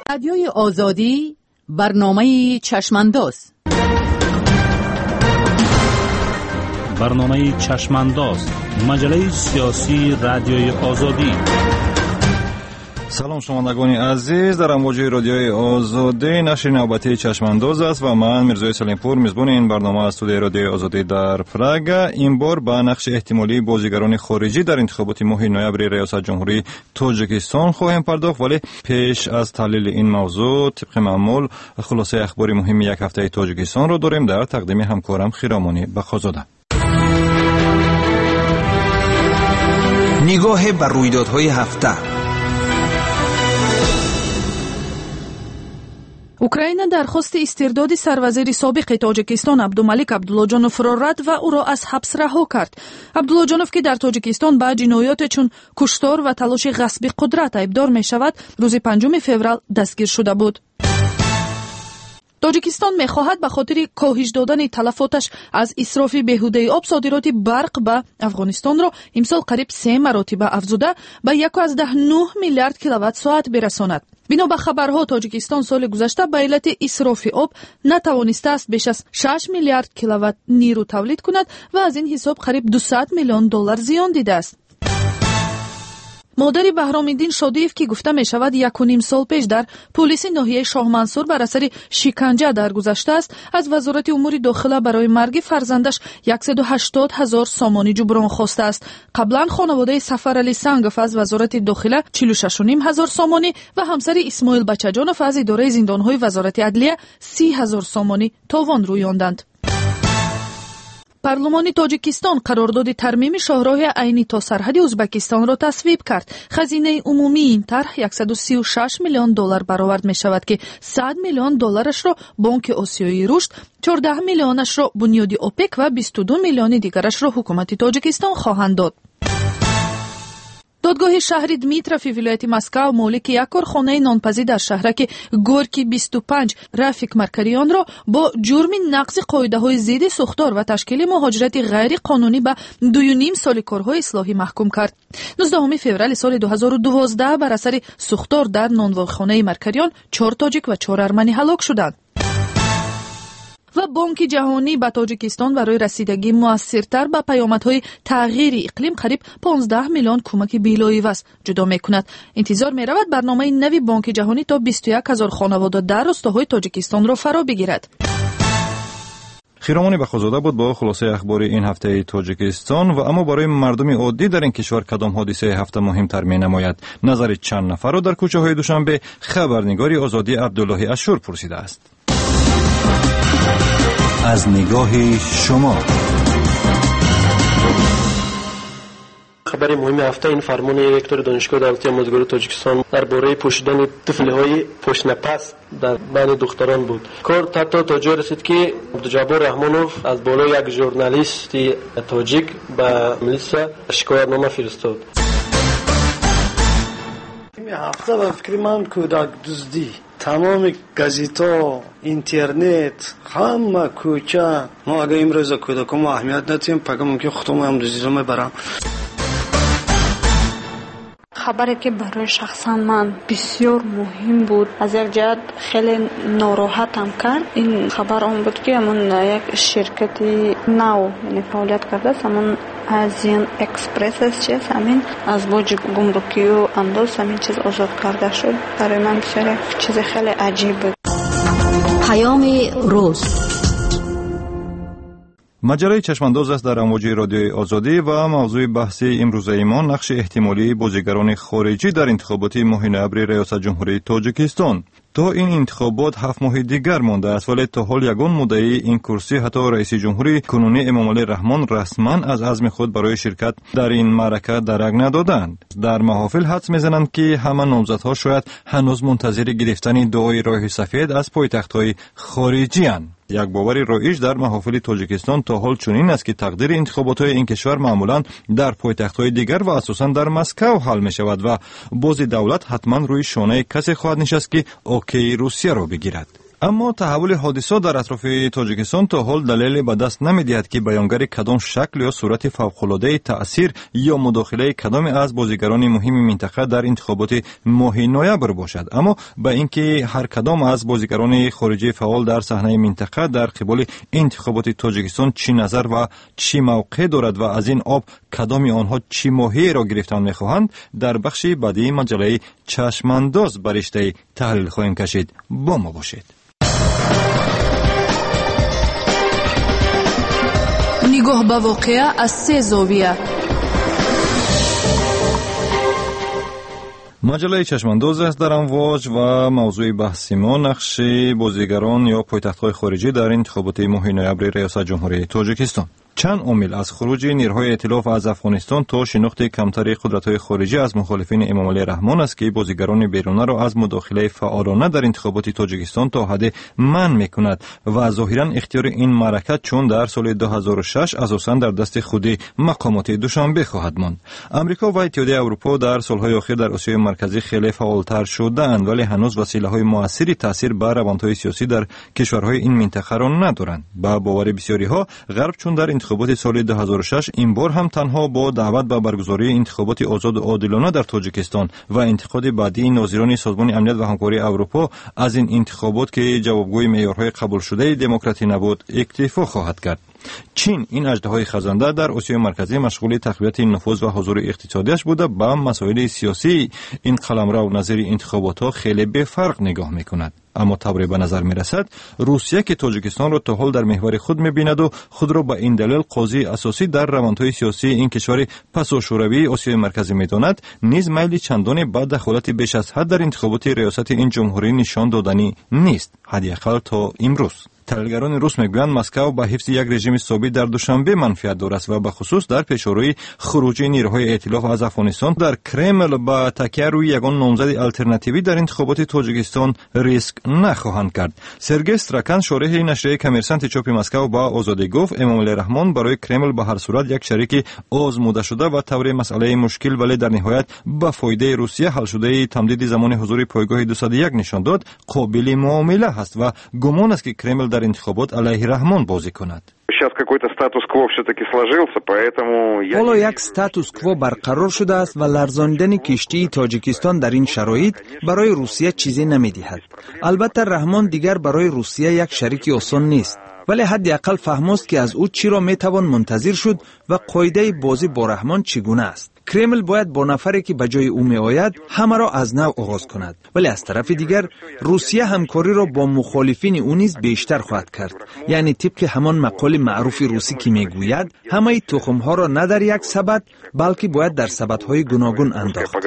رادیوی آزادی، برنامه چشمانداز. برنامه چشمانداز، مجله سیاسی رادیوی آزادی. سلام شنوندگان عزیز، در امواج رادیوی آزادی نشر نوبتی چشمانداز است و من میرزای سلیمپور میزبان این برنامه از استودیوی رادیوی آزادی در پراگ. این بار به نقش احتمالی بازیگران خارجی در انتخابات ماه نوامبر ریاست جمهوری تاجیکستان خواهیم پرداخت، ولی پیش از تحلیل این موضوع طبق معمول خلاصه اخبار مهم یک هفته تاجیکستان رو داریم در تقدیم همکارم خیرامانی بخازاده. نگاه بر رویدادهای هفته. اوکراین درخواست استرداد سروزیر سابق تاجیکستان عبدالملک عبداللهجانوف را رد و او را از حبس رها کرد. عبداللهجانوف که در تاجیکستان به جنایات چون کشتار و تلاش غصب قدرت ایبدار می شود، روز 5 فوریه دستگیر شده بود. تاجیکستان می خواهد به خاطر کاهش دادن تلفاتش از اسراف بیهوده آب صادرات برق به افغانستان را امسال قریب 3 مراتب افزوده به 1.9 میلیارد کیلووات ساعت برساند. بنا به خبرها تاجیکستان سال گذشته به علت اسراف آب نتوانسته است بیش از 6 میلیارد کیلووات نیرو تولید کند و از این حساب قریب 200 میلیون دلار زیان دیده است. مادر بهرام‌الدین شادیف که گفته می شود 1.5 سال پیش در پلیس ناحیه شاه منصور بر اثر شکنجه درگذشته است، از وزارت امور داخله برای مرگ فرزندش 180,000 سامانی جبران خواسته است. قبلا خانواده سفرعلی سنگف از وزارت داخله 46,500 سامانی و همسر اسماعیل بچه‌جانов از اداره زندان‌های وزارت عدلیه 30,000 سامانی تاوان رویاندند. پارلمان تاجیکستان قرارداد ترمیم شاهراه عینی تا سرحد ازبکستان را تصویب کرد. خزینه عمومی این طرح 136 میلیون دلار برآورد می شود که 100 میلیون دلارش را بانک آسیایی رشد، 14 میلیونش را بنیاد اوپک و 22 میلیون دیگرش را حکومت تاجیکستان خواهند داد. دادگاه شهر دمیتروف ولایت مسکو مالک یک کارخانه نانپزی در شهرک گورکی 25 رفیق مرکریان را با جرم نقض قاعده‌های ضد سوختار و تشکیل مهاجرت غیر قانونی به 2.5 سال کارهای اصلاحی محکوم کرد. 19 فوریه سال 2012 بر اثر سوختار در نانواخانه مرکریان 4 تاجیک و 4 ارمنی هلاک شدند. و بانک جهانی به تاجیکستان برای رسیدگی موثرتر به پیامدهای تغییر اقلیم قریب 15 میلیون کمک بی‌لایحه‌ای جدا می‌کند. انتظار می‌رود برنامه نوی بانک جهانی تا 21,000 خانواده در روستاهای تاجیکستان را فرا بگیرد. خیرامانی بخازاده بود با خلاصه اخبار این هفته تاجیکستان. و اما برای مردم عادی در این کشور کدام حادثه هفته مهمتر می نماید؟ نظر چند نفر را در کوچه های دوشنبه خبرنگاری آزادی عبداللهی اشور پرسیده است. از نگاه شما. خبر مهم هفته این فرمان رکتور دانشگاه دولتی آموزگاری تاجیکستان درباره پوشیدن طفل‌های پشت‌نفس در بین دختران بود. کار حتی تا جای رسید که عبدالجبار رحمانوف از بالای یک ژورنالیست تاجیک به میلیسا شکایتنامه فرستاد. این هفته به فکر من کودک دزدی، تمام گازیتا، اینترنت، همه کوچه، ما اگه امروز کودکان اهمیت ندیم پس ممکن خودم هم دزدی میبرم. خبری که برای شخصا من بسیار مهم بود، از یک جهت خیلی ناراحتم کرد. این خبر اون بود که همون یک شرکت نو فعالیت کرده است، همون آزیان اکسپرس است، چیز همین از بوج گمرکی و انداز همین چیز آزاد کرده شد. برای من بسیار چیز خیلی عجیب بود. پیام روز. مجله چشمانداز است در امواج رادیوی آزادی و موضوع بحثی امروزه ما نقش احتمالی بازیگران خارجی در انتخابات ماه نوامبر ریاست جمهوری تاجیکستان. تا این انتخابات 7 ماه دیگر مانده است، ولی تا حال یگان مدعی این کرسی حتی رئیس جمهوری کنونی امامعلی رحمان رسما از عزم خود برای شرکت در این معرکه درک ندادند. در محافل حدس میزنند که همه نامزدها شاید هنوز منتظر گرفتن دعای راه سفید از پایتخت‌های خارجی اند. یک باور رایج در محافل تاجیکستان تا حال چنین است که تقدیر انتخابات این کشور معمولا در پایتخت‌های دیگر و اساساً در مسکو حل می شود و باز دولت حتما روی شانه کسی خواهد نشست که اوکی روسیه را بگیرد. اما تحول حادثات در اطراف تاجیکستان تا حال دلیلی به دست نمی‌دهد که بیانگر کدام شکل یا صورت فوق‌العاده تأثیر یا مداخله کدام از بازیگران مهم منطقه در انتخابات ماه نوامبر باشد. اما با اینکه هر کدام از بازیگران خارجی فعال در صحنه منطقه در قبال انتخابات تاجیکستان چی نظر و چی موقع دارد و از این آب کدام آنها چی ماهی را گرفتن می‌خواهند، در بخش بعدی مجله چشمانداز بر رشته تحلیل خواهیم کشید. با ما باشید. نگاه به واقعه از سه زاویه. مجله چشمانداز است در امواج و موضوع بحثی ما نقش بازیگران یا پایتخت‌های خارجی در انتخابات ماه نوامبر ریاست جمهوری تاجیکستان. چند عامل از خروج نیروهای ائتلاف از افغانستان تا شناخت کمتر قدرت‌های خارجی از مخالفین امامعلی رحمان است که بازیگران بیرونی را از مداخله فعالانه در انتخابات تاجیکستان تا حد منع می‌کند و ظاهراً اختیار این معرکت چون در سال 2006 اساساً در دست خود مقامات دوشنبه خواهد ماند. آمریکا و اتحادیه اروپا در سال‌های اخیر در آسیای مرکزی خیلی فعالتر شده‌اند ولی هنوز وسیله‌های موثری تاثیر بر روندهای سیاسی در کشورهای این منطقه را ندارند. با باور بسیاری‌ها غرب چون در انتخابات سال 2006 این بار هم تنها با دعوت به برگزاری انتخابات آزاد و عادلانه در تاجیکستان و انتقاد بعدی ناظران سازمان امنیت و همکاری اروپا از این انتخابات که جوابگوی معیارهای قبول شده دموکراسی نبود اکتفا خواهد کرد. چین این اژدهای خزنده در آسیای مرکزی مشغول تقویت نفوذ و حضور اقتصادیش بوده با مسائل سیاسی این قلمرو نظیر انتخابات ها خیلی به فرق نگاه میکند. اما طوری به نظر میرسد روسیه که تاجیکستان را تا حال در محور خود میبیند و خود را با این دلیل قاضی اساسی در روندهای سیاسی این کشور پسا شوروی آسیای مرکزی میداند، نیز میل چندانی به دخالت بیش از حد در انتخابات ریاست این جمهوری نشان دادنی نیست، حداقل تا امروز. تحلیلگران روس میگویند مسکو با حفظ یک رژیم ثابت در دوشنبه منفعت دارد و به خصوص در پیشروی خروج نیروهای ائتلاف از افغانستان در کرمل با تکیه روی یگان نامزد آلترناتیوی در انتخابات تاجیکستان ریسک نخواهند کرد. سرگئی استراکان شارح نشریه کامرسانت چاپ مسکو با آزادی گفت امامعلی رحمان برای کرمل به هر صورت یک شریک آزموده شده و طور مسئله مشکل ولی در نهایت به فایده روسیه حل شده تمدید زمان حضور پایگاه 201 نشان داد قابل معامله است و گمان است که کرمل در انتخابات علیه رحمان بازی کند. حالا یک ستاتوس کво برقرار شده است و لرزاندن کشتی تاجیکستان در این شرایط برای روسیه چیزی نمی‌دهد. البته رحمان دیگر برای روسیه یک شریک آسان نیست، ولی حداقل فهم است که از او چی را میتوان منتظر شد و قاعده بازی با رحمان چگونه است. کرمل باید با نفری که به جای او می آید همه را از نو آغاز کند، ولی از طرف دیگر روسیه همکاری را با مخالفین او نیز بیشتر خواهد کرد. یعنی طبق همان مقال معروف روسی که میگوید همه تخم ها را نه در یک سبد بلکه باید در سبدهای گوناگون انداخت.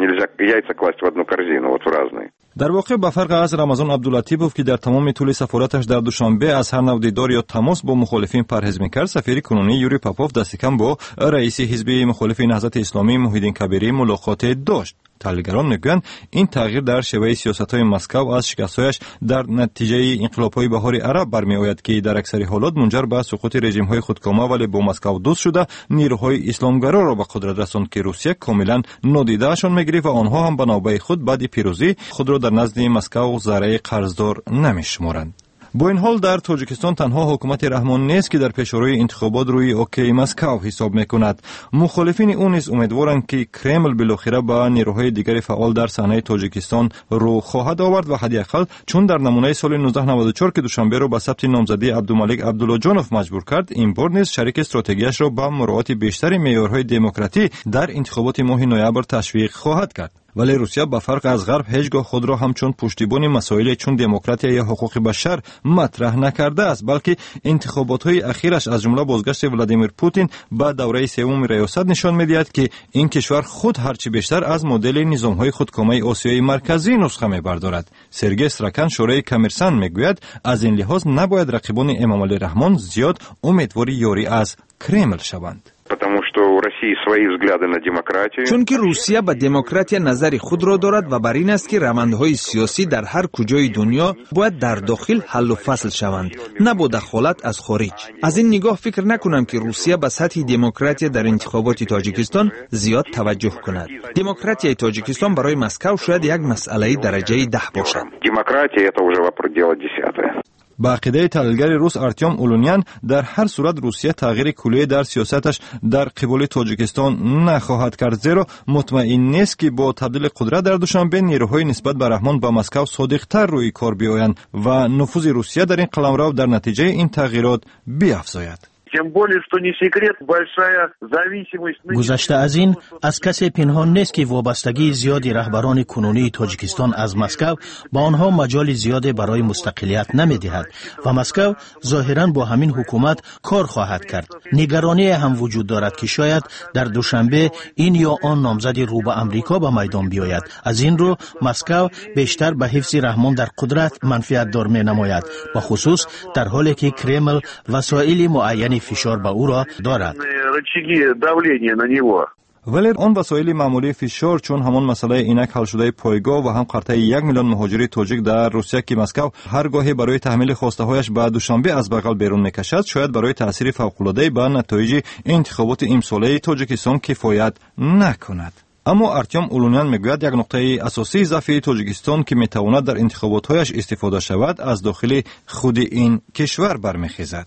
در واقع به فرق از رمضان عبداللطیفوف که در تمام طول سفارتش در دوشنبه از هر نوع دیدار یا تماس با مخالفین پرهیز میکرد، سفیر کنونی یوری پاپوف دست کم با رئیس حزب مخالف نهضت اسلامی محیدین کبیری ملاقات داشت. تحلیلگران میگویند این تغییر در شیوه سیاست‌های مسکو از شکست‌هایش در نتیجه انقلاب‌های بهار عرب برمی‌آید که در اکثر حالات منجر به سقوط رژیم‌های خودکامه ولی با مسکو دوست شده نیروهای اسلامگرا را به قدرت رساند که روسیه کاملا نادیده‌شان می‌گیرد و آنها هم به نوبه خود بعد پیروزی خود را در نزد مسکو ذره قرضدار نمی‌شمارند. با این حال در تاجیکستان تنها حکومت رحمان نیست که در پیشروی انتخابات روی اوکی مسکو حساب میکند. مخالفین او نیز امیدوارند که کرمل بالاخره با نیروهای دیگر فعال در صحنه تاجیکستان رو خواهد آورد و حداقل چون در نمونه سال 1994 که دوشنبه رو به ثبت نامزدی عبدالملک عبداللهجانوف مجبور کرد، این بار نیز شریک استراتژیش را با مراعات بیشتر معیارهای دموکراسی در انتخابات ماه نوامبر تشویق خواهد کرد. ولی روسیه به فرق از غرب هیچگاه خود را همچون پشتیبان مسائل چون دموکراسی یا حقوق بشر مطرح نکرده است، بلکه انتخابات‌های اخیرش از جمله بازگشت ولادیمیر پوتین به دوره سوم ریاست نشان می‌دهد که این کشور خود هرچی بیشتر از مدل نظام‌های خودکامه آسیای مرکزی نسخه می‌بردارد. سرگئی استراکان شورای کامرسان میگوید از این لحاظ نباید رقیبان امامعلی رحمان زیاد امیدوار یاری از کرمل شوند. چون که روسیه به دموکراسی نظر خود را دارد و بر این است که روندهای سیاسی در هر کجای دنیا باید در داخل حل و فصل شوند، نه با دخالت از خارج. از این نگاه فکر نکنم که روسیه به سطح دموکراسی در انتخابات تاجیکستان زیاد توجه کند. دموکراسی تاجیکستان برای مسکو شاید یک مسئله درجه 10 باشد. با عقیده تحلیلگر روس آرتیوم اولونیان در هر صورت روسیه تغییر کلی در سیاستش در قبال تاجیکستان نخواهد کرد، زیرا مطمئن نیست که با تبدیل قدرت در دوشنبه نیروهای نسبت به رحمان با مسکو صادق‌تر روی کار بیایند و نفوذ روسیه در این قلمرو در نتیجه این تغییرات بیافزاید. گذشته از این از کسی پنهان نیست که وابستگی زیادی رهبران کنونی تاجیکستان از مسکو با آنها مجال زیادی برای مستقلیت نمی‌دهد و مسکو ظاهراً با همین حکومت کار خواهد کرد. نگرانی هم وجود دارد که شاید در دوشنبه این یا آن نامزد رو به امریکا به میدان بیاید. از این رو مسکو بیشتر به حفظ رحمان در قدرت منفعت دار می‌نماید، به خصوص در حالی که کرمل وسایل معینی فشار به او را دارد. ولی آن وسایل معمولی فشار چون همان مسئله اینک حل شده پایگاه و هم قرطه 1 میلیون مهاجر تاجیک در روسیه که مسکو هر گاهی برای تحمیل خواسته هایش به دوشنبه از بغل بیرون میکشد، شاید برای تاثیر فوق العاده به نتایج انتخابات امساله تاجیکستان کفایت نکند. اما آرتیوم اولونیان میگوید یک نقطه اساسی ضعف تاجیکستان که میتواند در انتخابات‌هایش استفاده شود از داخل خود این کشور برمیخیزد.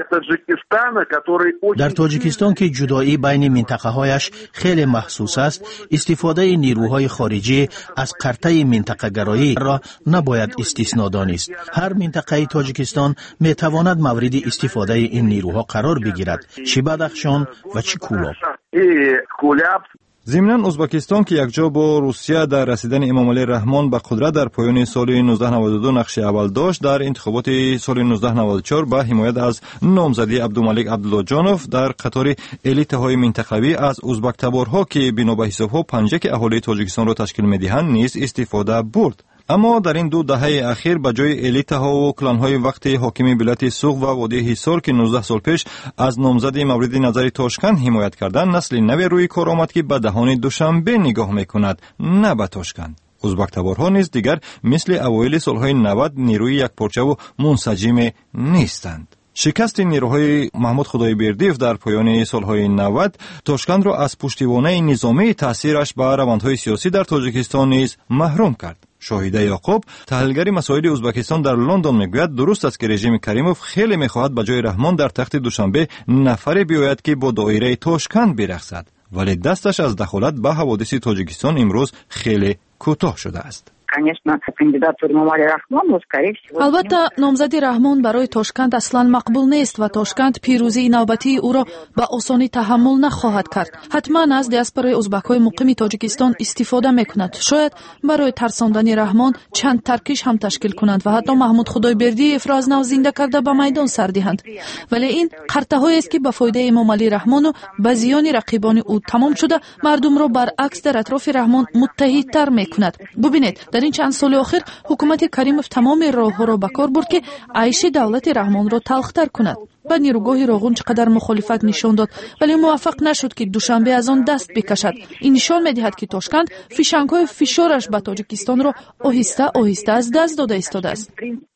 در تاجیکستان که جدایی بین منطقه‌هایش خیلی محسوس است، استفاده نیروهای خارجی از قرطه منطقه گرایی را نباید استثنا دانست. هر منطقه تاجیکستان میتواند مورد استفاده این نیروها قرار بگیرد، چه بدخشان و چه کولاب. ضمناً ازبکستان که یکجا با روسیه در رسیدن امامعلی رحمان به قدرت در پایان سال 1992 نقش اول داشت، در انتخابات سال 1994 با حمایت از نامزدی عبدالملک عبداللهجانوف در قطار الیت‌های منطقوی از ازبک تبارها که بنا به حساب‌ها پنجه که اهالی تاجیکستان را تشکیل می‌دهند نیز استفاده برد. اما در این 2 دهه اخیر به جای الیت‌ها و کلان‌های وقتی حاکم ولایت سوق و وادی حصار که 19 سال پیش از نامزد مورد نظر تاشکند حمایت کردند، نسل نوی روی کار آمد که به دهان دوشنبه نگاه می‌کند، نه به تاشکند. ازبک تبارها نیز دیگر مثل اوایل سال‌های 90 نیروی یکپارچه و منسجم نیستند. شکست نیروهای محمود خدایبردیف در پایان سالهای 90 تاشکند را از پشتیبانی نظامی تأثیرش بر روندهای سیاسی در تاجیکستان نیز محروم کرد. شاهیده یعقوب، تحلیلگر مسائل ازبکستان در لندن میگوید درست است که رژیم کریموف خیلی میخواهد به جای رحمان در تخت دوشنبه نفری بیاید که با دایره تاشکند برقصد، ولی دستش از دخالت به حوادث تاجیکستان امروز خیلی کوتاه شده است. البته نامزدی رحمان برای تاشکند اصلا مقبول نیست و تاشکند پیروزی نوبتی او را به آسانی تحمل نخواهد کرد. حتما از دیاسپورای ازبک‌های مقیم تاجیکستان استفاده میکند. شاید برای ترساندن رحمان چند ترکیش هم تشکیل کنند و حتی محمود خدایبردیف را از نو زنده کرده به میدان سر دهند. ولی این قرطه‌هایی است که به فایده امامعلی رحمان و به زیان رقیبان او تمام شده، مردم را برعکس در اطراف رحمان متحدتر میکند. ببینید در این چند سال اخیر حکومت کریموف تمام راه‌ها را به کار برد که عیش دولت رحمان را تلختر کند. با نیروگاه راغون چقدر مخالفت نشان داد ولی موفق نشد که دوشنبه از آن دست بکشد. این نشان می‌دهد که تاشکند فشانگ‌های فشارش به تاجیکستان را آهسته آهسته از دست داده ایستاده است.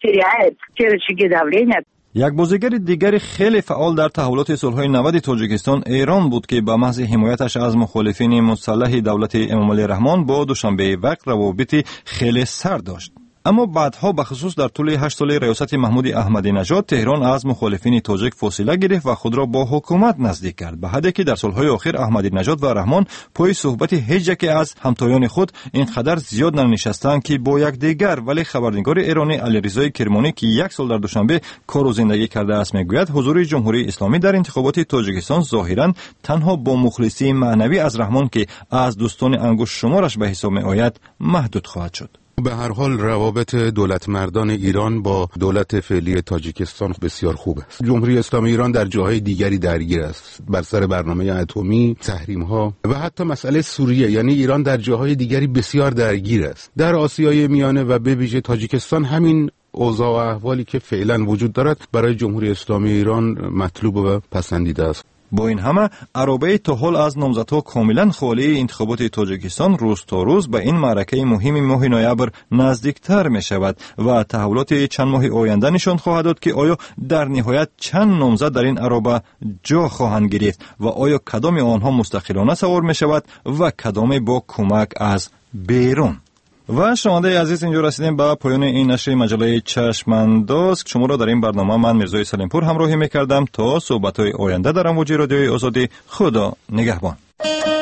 یک بازیگر دیگر خیلی فعال در تحولات سالهای 90 تاجیکستان ایران بود که به محض حمایتش از مخالفین مسلح دولت امامعلی رحمان با دوشنبه وقت روابط خیلی سرد داشت. اما بعدها بخصوص در طول 8 سال ریاست محمود احمدی نژاد تهران از مخالفین تاجیک فاصله گرفت و خود را با حکومت نزدیک کرد، به حدی که در سالهای اخیر احمدی نژاد و رحمان پای صحبت هیچ یک از همتایان خود اینقدر زیاد ننشستند که با یکدیگر. ولی خبرنگار ایرانی علیرضا کرمانی که 1 سال در دوشنبه کار و زندگی کرده است میگوید حضور جمهوری اسلامی در انتخابات تاجیکستان ظاهرا تنها با مخلصی معنوی از رحمان که از دوستان انگشت شمارش به حساب میآید محدود خواهد شد. به هر حال روابط دولت مردان ایران با دولت فعلی تاجیکستان بسیار خوب است. جمهوری اسلامی ایران در جاهای دیگری درگیر است، بر سر برنامه اتمی، تحریم‌ها و حتی مسئله سوریه. یعنی ایران در جاهای دیگری بسیار درگیر است. در آسیای میانه و به ویژه تاجیکستان همین اوضاع و احوالی که فعلا وجود دارد برای جمهوری اسلامی ایران مطلوب و پسندیده است. با این همه عربه تا حال از نامزدها کاملا خالی انتخابات تاجیکستان روز تا روز به این معرکه مهم ماه نوامبر نزدیکتر می شود و تحولات چند ماه آینده نشان خواهد داد که آیا در نهایت چند نامزد در این عربه جا خواهند گرفت و آیا کدام آنها مستقلانه سوار می شود و کدام با کمک از بیرون. و شنونده عزیز، اینجا رسیدیم به پایان این نشر مجله چشمانداز. شما را در این برنامه من میرزای سلیمپور همراهی میکردم. تا صحبت‌های آینده در امواج رادیوی آزادی، خدا نگهبان.